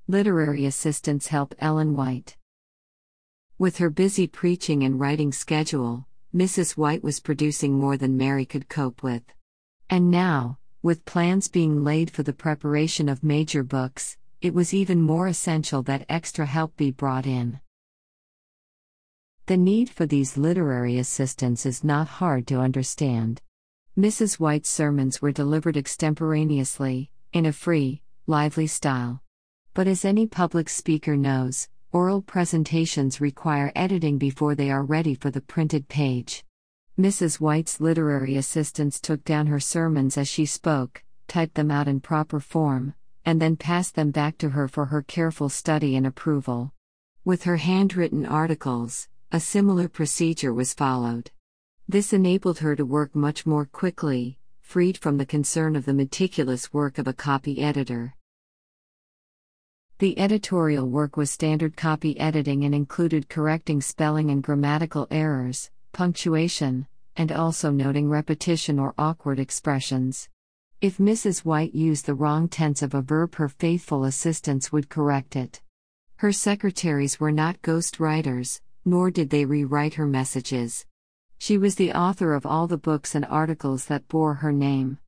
Literary assistants help Ellen White. With her busy preaching and writing schedule, Mrs. White was producing more than Mary could cope with. And now, with plans being laid for the preparation of major books, it was even more essential that extra help be brought in. The need for these literary assistants is not hard to understand. Mrs. White's sermons were delivered extemporaneously, in a free, lively style. But as any public speaker knows, oral presentations require editing before they are ready for the printed page. Mrs. White's literary assistants took down her sermons as she spoke, typed them out in proper form, and then passed them back to her for her careful study and approval. With her handwritten articles, a similar procedure was followed. This enabled her to work much more quickly, freed from the concern of the meticulous work of a copy editor. The editorial work was standard copy editing and included correcting spelling and grammatical errors, punctuation, and also noting repetition or awkward expressions. If Mrs. White used the wrong tense of a verb, her faithful assistants would correct it. Her secretaries were not ghost writers, nor did they rewrite her messages. She was the author of all the books and articles that bore her name.